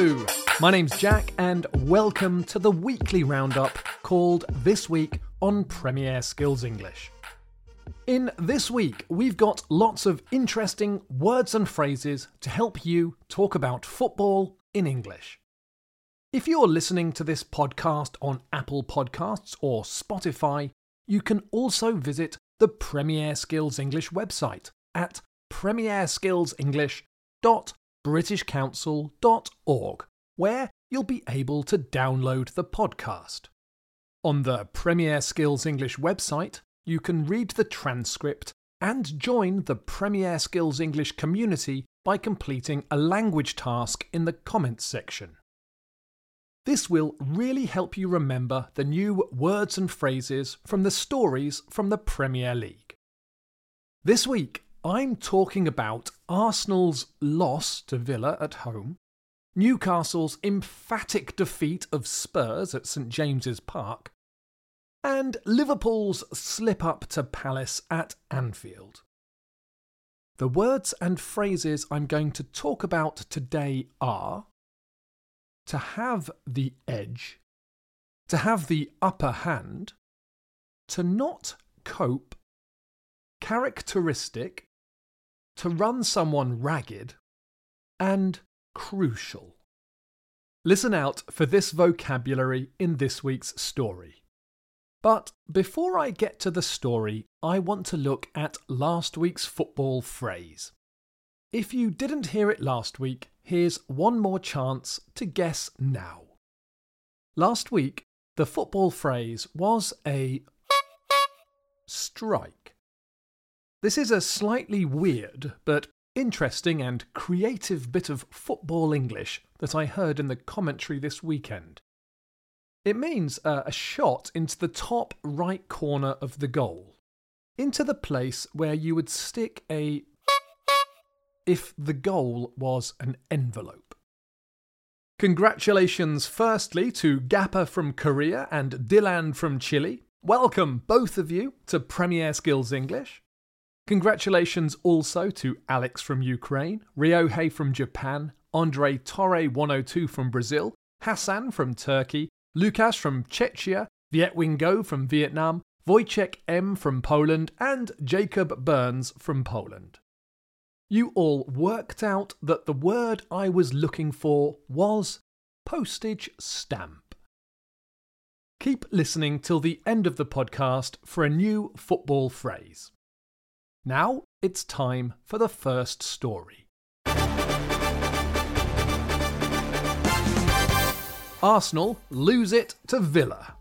Hello, my name's Jack and welcome to the weekly roundup called This Week on Premier Skills English. In this week, we've got lots of interesting words and phrases to help you talk about football in English. If you're listening to this podcast on Apple Podcasts or Spotify, you can also visit the Premier Skills English website at premierskillsenglish.britishcouncil.org, where you'll be able to download the podcast. On the Premier Skills English website, you can read the transcript and join the Premier Skills English community by completing a language task in the comments section. This will really help you remember the new words and phrases from the stories from the Premier League. This week, I'm talking about Arsenal's loss to Villa at home, Newcastle's emphatic defeat of Spurs at St James's Park, and Liverpool's slip-up to Palace at Anfield. The words and phrases I'm going to talk about today are to have the edge, to have the upper hand, to not cope, characteristic, to run someone ragged, and crucial. Listen out for this vocabulary in this week's story. But before I get to the story, I want to look at last week's football phrase. If you didn't hear it last week, here's one more chance to guess now. Last week, the football phrase was a strike. This is a slightly weird but interesting and creative bit of football English that I heard in the commentary this weekend. It means a shot into the top right corner of the goal, into the place where you would stick a if the goal was an envelope. Congratulations firstly to Gappa from Korea and Dylan from Chile. Welcome both of you to Premier Skills English. Congratulations also to Alex from Ukraine, Ryohei from Japan, Andre Torre 102 from Brazil, Hassan from Turkey, Lukas from Czechia, Vietwing Go from Vietnam, Wojciech M from Poland, and Jacob Burns from Poland. You all worked out that the word I was looking for was postage stamp. Keep listening till the end of the podcast for a new football phrase. Now it's time for the first story. Arsenal lose it to Villa.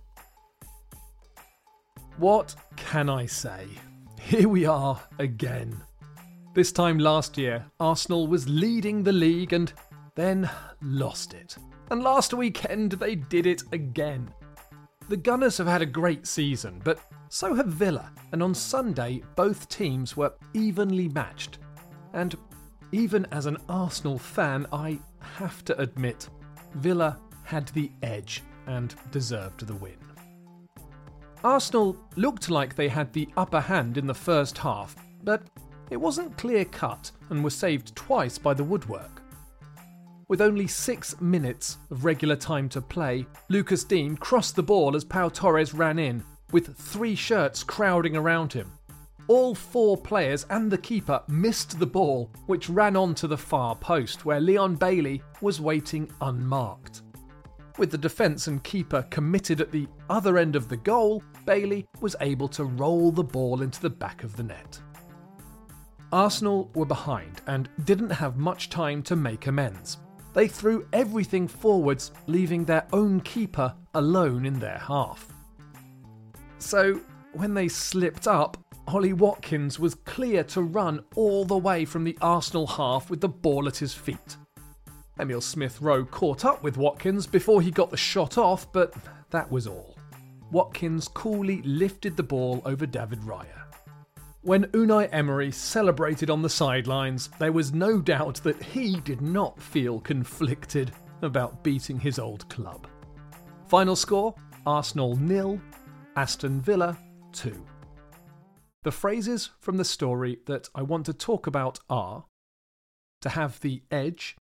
What can I say? Here we are again. This time last year, Arsenal was leading the league and then lost it. And last weekend they did it again. The Gunners have had a great season, but so have Villa, and on Sunday both teams were evenly matched. And even as an Arsenal fan, I have to admit, Villa had the edge and deserved the win. Arsenal looked like they had the upper hand in the first half, but it wasn't clear-cut and was saved twice by the woodwork. With only 6 minutes of regular time to play, Lucas Digne crossed the ball as Pau Torres ran in, with 3 shirts crowding around him. All 4 players and the keeper missed the ball, which ran on to the far post, where Leon Bailey was waiting unmarked. With the defence and keeper committed at the other end of the goal, Bailey was able to roll the ball into the back of the net. Arsenal were behind and didn't have much time to make amends. They threw everything forwards, leaving their own keeper alone in their half. So, when they slipped up, Ollie Watkins was clear to run all the way from the Arsenal half with the ball at his feet. Emile Smith-Rowe caught up with Watkins before he got the shot off, but that was all. Watkins coolly lifted the ball over David Raya. When Unai Emery celebrated on the sidelines, there was no doubt that he did not feel conflicted about beating his old club. Final score, Arsenal 0, Aston Villa 2. The phrases from the story that I want to talk about are to have the edge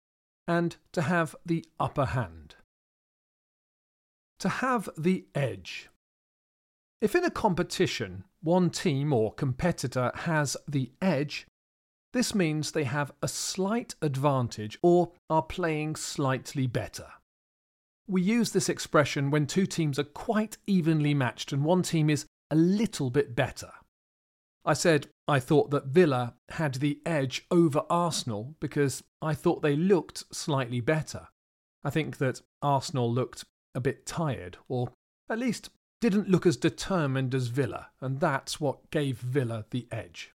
and to have the upper hand. To have the edge. If in a competition one team or competitor has the edge, this means they have a slight advantage or are playing slightly better. We use this expression when two teams are quite evenly matched and one team is a little bit better. I said I thought that Villa had the edge over Arsenal because I thought they looked slightly better. I think that Arsenal looked a bit tired, or at least didn't look as determined as Villa, and that's what gave Villa the edge.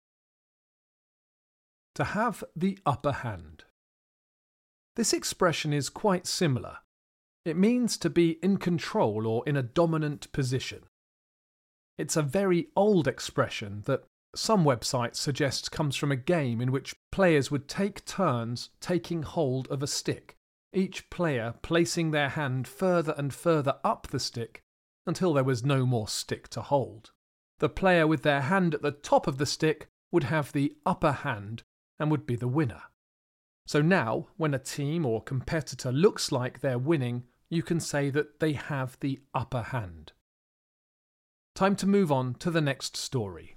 To have the upper hand. This expression is quite similar. It means to be in control or in a dominant position. It's a very old expression that some websites suggest comes from a game in which players would take turns taking hold of a stick, each player placing their hand further and further up the stick until there was no more stick to hold. The player with their hand at the top of the stick would have the upper hand and would be the winner. So now, when a team or competitor looks like they're winning, you can say that they have the upper hand. Time to move on to the next story.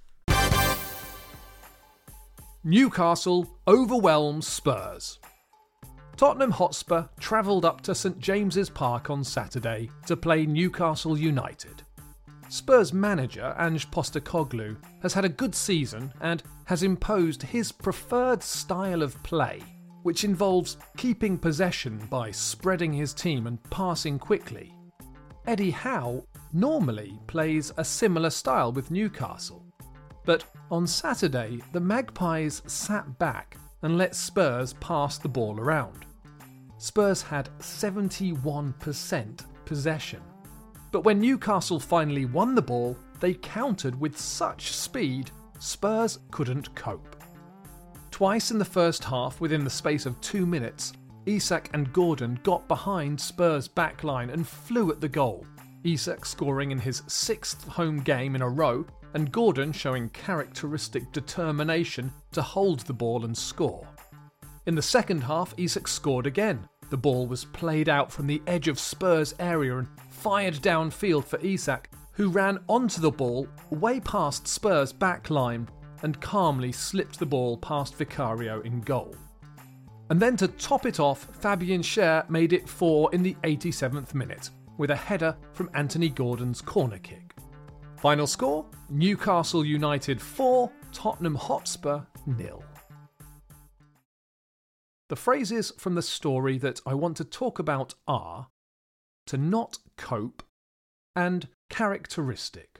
Newcastle overwhelms Spurs. Tottenham Hotspur travelled up to St James's Park on Saturday to play Newcastle United. Spurs manager Ange Postecoglou has had a good season and has imposed his preferred style of play, which involves keeping possession by spreading his team and passing quickly. Eddie Howe normally plays a similar style with Newcastle, but on Saturday the Magpies sat back and let Spurs pass the ball around. Spurs had 71% possession. But when Newcastle finally won the ball, they countered with such speed, Spurs couldn't cope. Twice in the first half, within the space of 2 minutes, Isak and Gordon got behind Spurs' backline and flew at the goal, Isak scoring in his 6th home game in a row, and Gordon showing characteristic determination to hold the ball and score. In the second half, Isak scored again. The ball was played out from the edge of Spurs' area and fired downfield for Isak, who ran onto the ball way past Spurs' backline and calmly slipped the ball past Vicario in goal. And then to top it off, Fabian Schär made it 4 in the 87th minute, with a header from Anthony Gordon's corner kick. Final score, Newcastle United 4, Tottenham Hotspur 0. The phrases from the story that I want to talk about are to not cope and characteristic.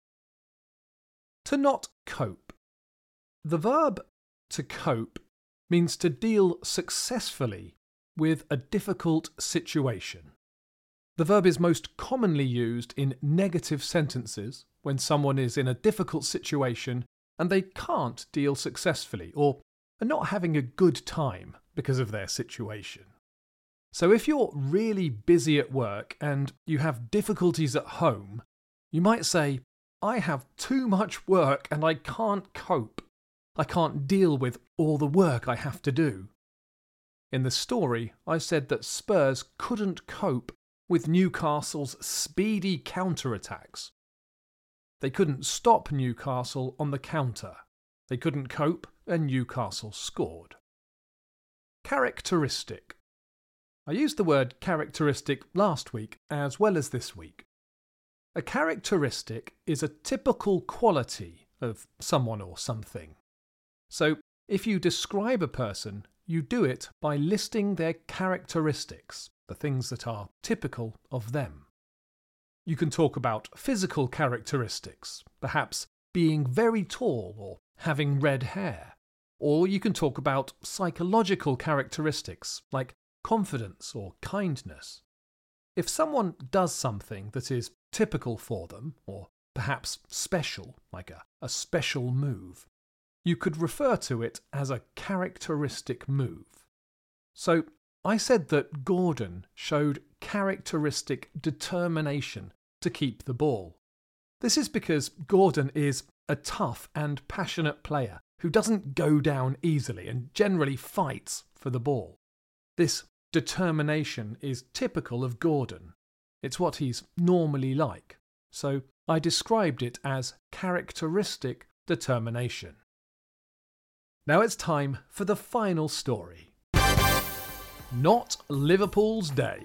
To not cope. The verb to cope means to deal successfully with a difficult situation. The verb is most commonly used in negative sentences when someone is in a difficult situation and they can't deal successfully or are not having a good time because of their situation. So if you're really busy at work and you have difficulties at home, you might say, I have too much work and I can't cope. I can't deal with all the work I have to do. In the story, I said that Spurs couldn't cope with Newcastle's speedy counter-attacks. They couldn't stop Newcastle on the counter. They couldn't cope and Newcastle scored. Characteristic. I used the word characteristic last week as well as this week. A characteristic is a typical quality of someone or something. So, if you describe a person, you do it by listing their characteristics, the things that are typical of them. You can talk about physical characteristics, perhaps being very tall or having red hair. Or you can talk about psychological characteristics, like confidence or kindness. If someone does something that is typical for them, or perhaps special, like a special move, you could refer to it as a characteristic move. So I said that Gordon showed characteristic determination to keep the ball. This is because Gordon is a tough and passionate player who doesn't go down easily and generally fights for the ball. This determination is typical of Gordon. It's what he's normally like. So I described it as characteristic determination. Now it's time for the final story. Not Liverpool's day.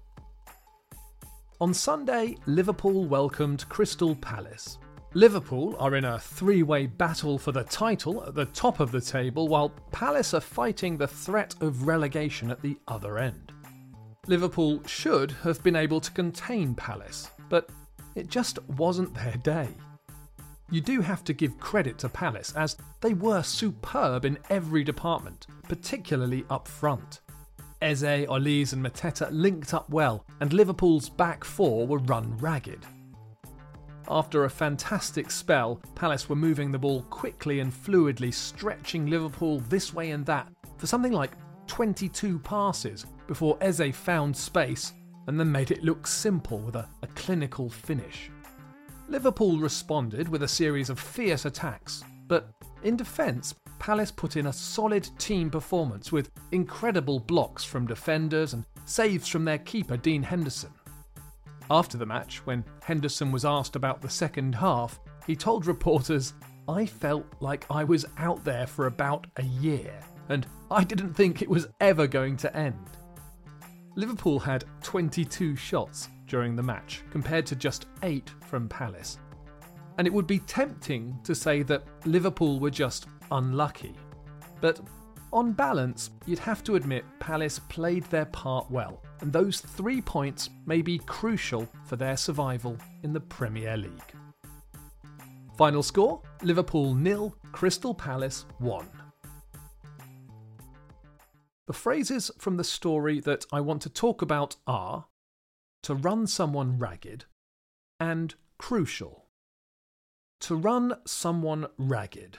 On Sunday, Liverpool welcomed Crystal Palace. Liverpool are in a three-way battle for the title at the top of the table, while Palace are fighting the threat of relegation at the other end. Liverpool should have been able to contain Palace, but it just wasn't their day. You do have to give credit to Palace, as they were superb in every department, particularly up front. Eze, Olise and Mateta linked up well, and Liverpool's back four were run ragged. After a fantastic spell, Palace were moving the ball quickly and fluidly, stretching Liverpool this way and that for something like 22 passes before Eze found space and then made it look simple with a clinical finish. Liverpool responded with a series of fierce attacks, but in defence, Palace put in a solid team performance with incredible blocks from defenders and saves from their keeper Dean Henderson. After the match, when Henderson was asked about the second half, he told reporters, "I felt like I was out there for about a year, and I didn't think it was ever going to end." Liverpool had 22 shots during the match, compared to just 8 from Palace. And it would be tempting to say that Liverpool were just unlucky. But on balance, you'd have to admit Palace played their part well, and those 3 points may be crucial for their survival in the Premier League. Final score, Liverpool 0, Crystal Palace 1. The phrases from the story that I want to talk about are to run someone ragged and crucial. To run someone ragged.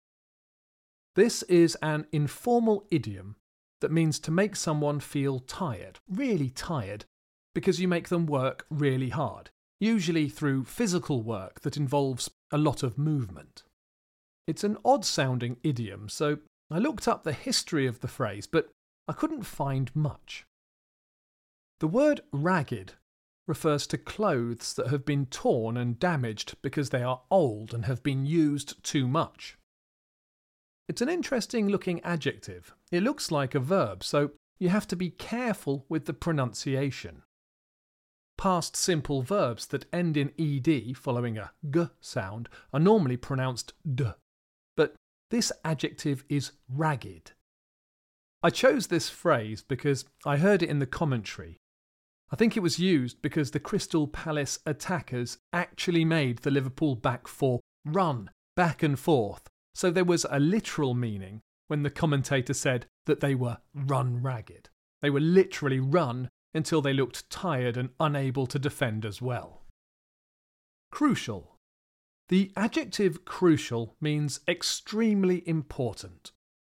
This is an informal idiom that means to make someone feel tired, really tired, because you make them work really hard, usually through physical work that involves a lot of movement. It's an odd-sounding idiom, so I looked up the history of the phrase, but I couldn't find much. The word ragged refers to clothes that have been torn and damaged because they are old and have been used too much. It's an interesting looking adjective. It looks like a verb, so you have to be careful with the pronunciation. Past simple verbs that end in ed following a g sound are normally pronounced d, but this adjective is ragged. I chose this phrase because I heard it in the commentary. I think it was used because the Crystal Palace attackers actually made the Liverpool back four run back and forth, so there was a literal meaning when the commentator said that they were run ragged. They were literally run until they looked tired and unable to defend as well. Crucial. The adjective crucial means extremely important.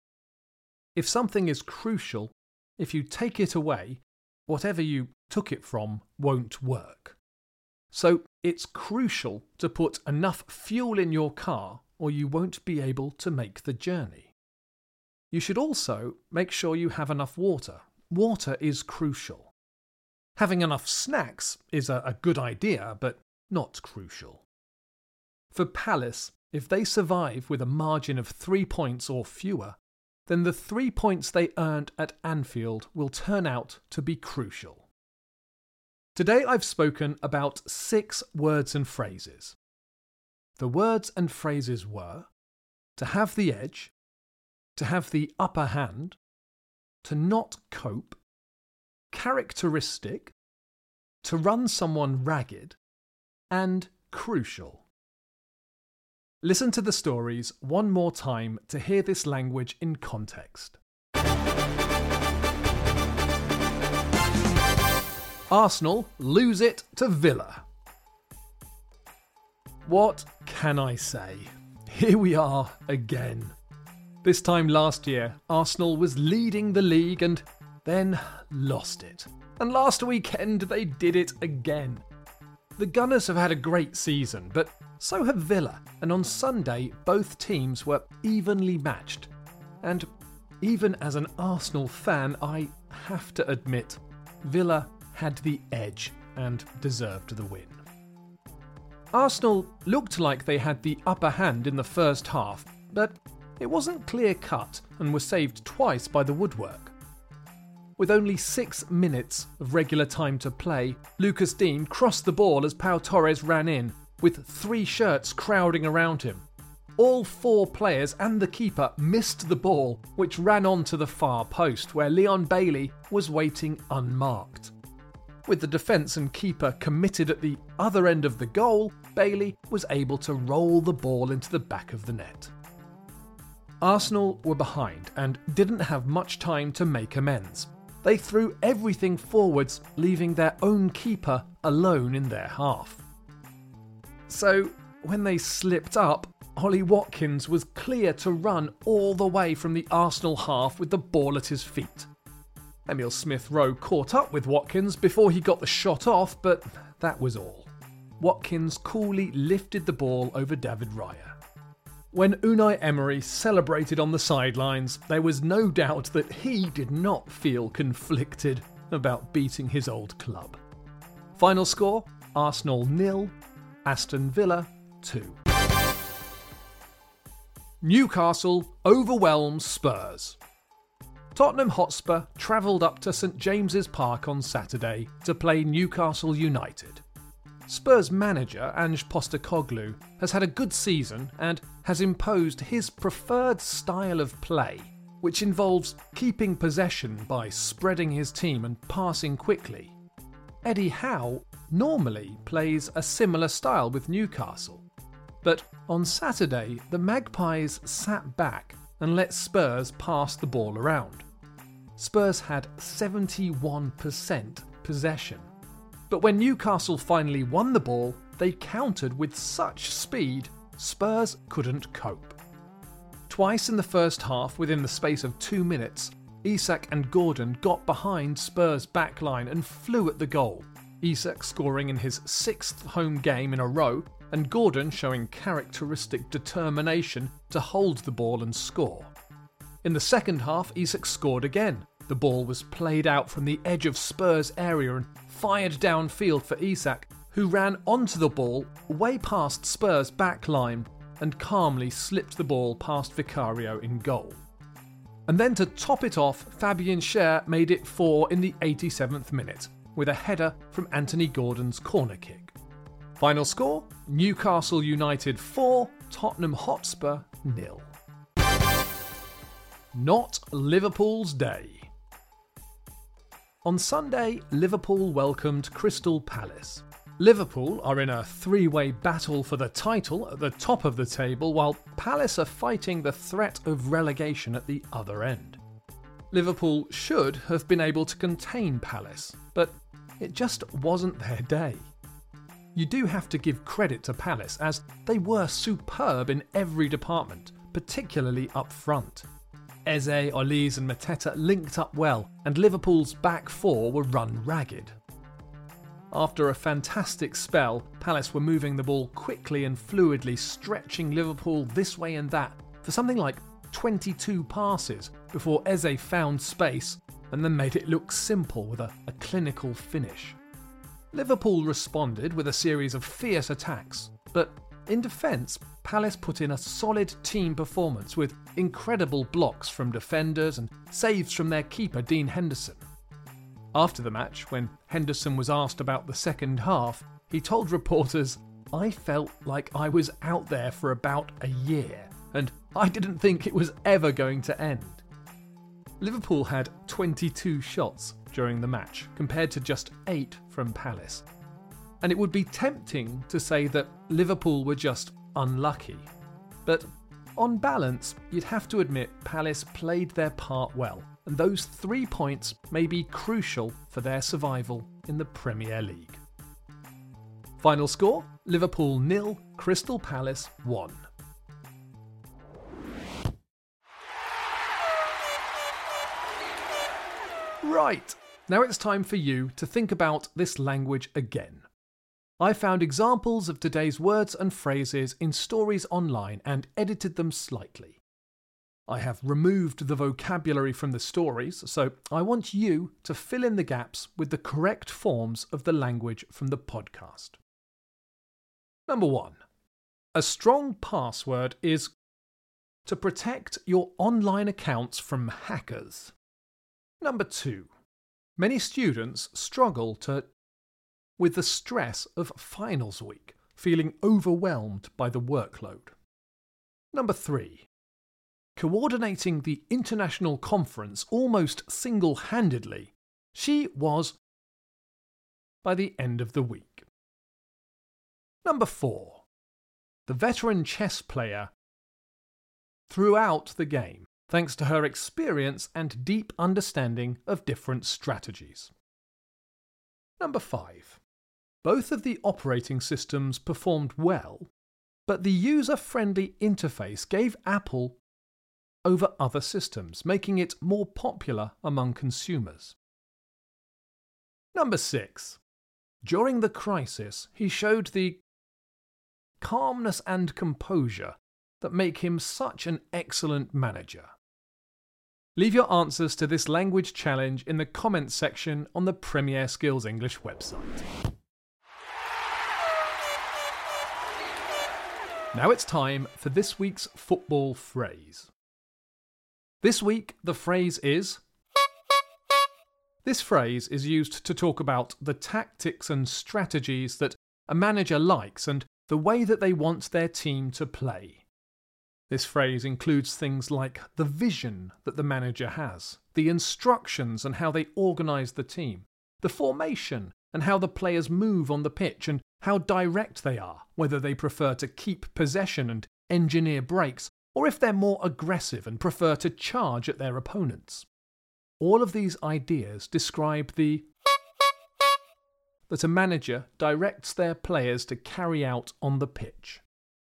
If something is crucial, if you take it away, whatever you took it from won't work. So it's crucial to put enough fuel in your car or you won't be able to make the journey. You should also make sure you have enough water. Water is crucial. Having enough snacks is a good idea, but not crucial. For Palace, if they survive with a margin of 3 points or fewer, then the 3 points they earned at Anfield will turn out to be crucial. Today I've spoken about 6 words and phrases. The words and phrases were to have the edge, to have the upper hand, to not cope, characteristic, to run someone ragged, and crucial. Listen to the stories one more time to hear this language in context. Arsenal lose it to Villa. What can I say? Here we are again. This time last year, Arsenal was leading the league and then lost it. And last weekend they did it again. The Gunners have had a great season, but so have Villa, and on Sunday both teams were evenly matched. And even as an Arsenal fan, I have to admit, Villa had the edge and deserved the win. Arsenal looked like they had the upper hand in the first half, but it wasn't clear-cut and was saved twice by the woodwork. With only 6 minutes of regular time to play, Lucas Digne crossed the ball as Pau Torres ran in, with 3 shirts crowding around him. All 4 players and the keeper missed the ball, which ran onto the far post, where Leon Bailey was waiting unmarked. With the defence and keeper committed at the other end of the goal, Bailey was able to roll the ball into the back of the net. Arsenal were behind and didn't have much time to make amends. They threw everything forwards, leaving their own keeper alone in their half. So, when they slipped up, Ollie Watkins was clear to run all the way from the Arsenal half with the ball at his feet. Emile Smith-Rowe caught up with Watkins before he got the shot off, but that was all. Watkins coolly lifted the ball over David Raya. When Unai Emery celebrated on the sidelines, there was no doubt that he did not feel conflicted about beating his old club. Final score, Arsenal 0, Aston Villa 2. Newcastle overwhelms Spurs. Tottenham Hotspur travelled up to St James's Park on Saturday to play Newcastle United. Spurs manager Ange Postecoglou has had a good season and has imposed his preferred style of play, which involves keeping possession by spreading his team and passing quickly. Eddie Howe normally plays a similar style with Newcastle, but on Saturday the Magpies sat back and let Spurs pass the ball around. Spurs had 71% possession. But when Newcastle finally won the ball, they countered with such speed, Spurs couldn't cope. Twice in the first half, within the space of 2 minutes, Isak and Gordon got behind Spurs' backline and flew at the goal, Isak scoring in his 6th home game in a row, and Gordon showing characteristic determination to hold the ball and score. In the second half, Isak scored again. The ball was played out from the edge of Spurs' area and fired downfield for Isak, who ran onto the ball way past Spurs' back line and calmly slipped the ball past Vicario in goal. And then to top it off, Fabian Schär made it 4 in the 87th minute, with a header from Anthony Gordon's corner kick. Final score, Newcastle United 4, Tottenham Hotspur 0. Not Liverpool's day. On Sunday, Liverpool welcomed Crystal Palace. Liverpool are in a 3-way battle for the title at the top of the table, while Palace are fighting the threat of relegation at the other end. Liverpool should have been able to contain Palace, but it just wasn't their day. You do have to give credit to Palace, as they were superb in every department, particularly up front. Eze, Olise and Mateta linked up well, and Liverpool's back 4 were run ragged. After a fantastic spell, Palace were moving the ball quickly and fluidly, stretching Liverpool this way and that for something like 22 passes before Eze found space and then made it look simple with a clinical finish. Liverpool responded with a series of fierce attacks, but in defence, Palace put in a solid team performance with incredible blocks from defenders and saves from their keeper Dean Henderson. After the match, when Henderson was asked about the second half, he told reporters, "I felt like I was out there for about a year, and I didn't think it was ever going to end." Liverpool had 22 shots during the match, compared to just 8 from Palace. And it would be tempting to say that Liverpool were just unlucky. But on balance, you'd have to admit Palace played their part well, and those 3 points may be crucial for their survival in the Premier League. Final score, Liverpool 0, Crystal Palace 1. Right, now it's time for you to think about this language again. I found examples of today's words and phrases in stories online and edited them slightly. I have removed the vocabulary from the stories, so I want you to fill in the gaps with the correct forms of the language from the podcast. Number 1. A strong password is to protect your online accounts from hackers. Number 2. Many students struggle with the stress of finals week, feeling overwhelmed by the workload. Number 3. Coordinating the international conference almost single-handedly, she was by the end of the week. Number 4. The veteran chess player throughout the game, thanks to her experience and deep understanding of different strategies. Number 5. Both of the operating systems performed well, but the user-friendly interface gave Apple over other systems, making it more popular among consumers. Number 6. During the crisis, he showed the calmness and composure that make him such an excellent manager. Leave your answers to this language challenge in the comments section on the Premier Skills English website. Now it's time for this week's football phrase. This week, the phrase is... This phrase is used to talk about the tactics and strategies that a manager likes and the way that they want their team to play. This phrase includes things like the vision that the manager has, the instructions and how they organise the team, the formation and how the players move on the pitch and how direct they are, whether they prefer to keep possession and engineer breaks, or if they're more aggressive and prefer to charge at their opponents. All of these ideas describe that a manager directs their players to carry out on the pitch.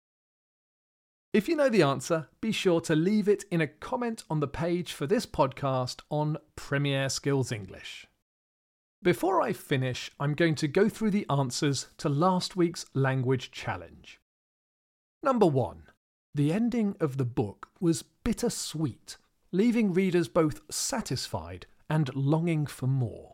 If you know the answer, be sure to leave it in a comment on the page for this podcast on Premier Skills English. Before I finish, I'm going to go through the answers to last week's language challenge. Number 1. The ending of the book was bittersweet, leaving readers both satisfied and longing for more.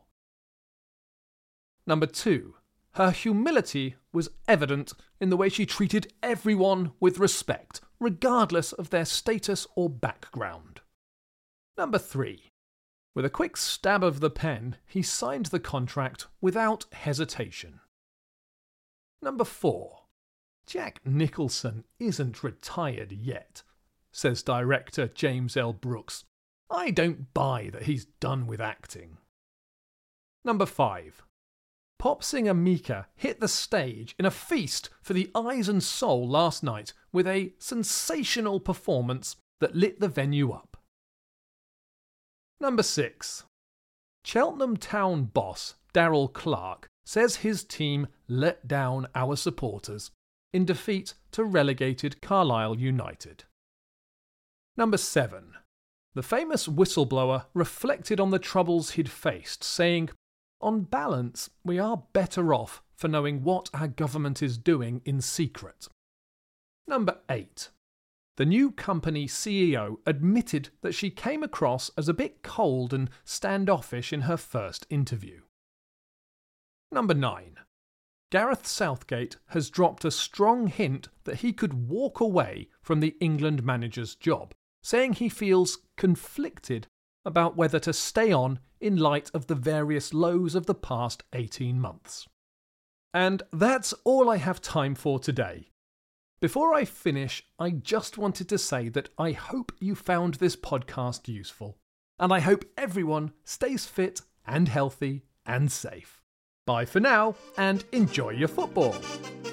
Number 2. Her humility was evident in the way she treated everyone with respect, regardless of their status or background. Number 3. With a quick stab of the pen, he signed the contract without hesitation. Number 4. Jack Nicholson isn't retired yet, says director James L. Brooks. I don't buy that he's done with acting. Number 5. Pop singer Mika hit the stage in a feast for the eyes and soul last night with a sensational performance that lit the venue up. Number 6. Cheltenham Town boss Darryl Clark says his team let down our supporters in defeat to relegated Carlisle United. Number 7. The famous whistleblower reflected on the troubles he'd faced, saying, "On balance, we are better off for knowing what our government is doing in secret." Number 8. The new company CEO admitted that she came across as a bit cold and standoffish in her first interview. Number 9. Gareth Southgate has dropped a strong hint that he could walk away from the England manager's job, saying he feels conflicted about whether to stay on in light of the various lows of the past 18 months. And that's all I have time for today. Before I finish, I just wanted to say that I hope you found this podcast useful, and I hope everyone stays fit and healthy and safe. Bye for now, and enjoy your football.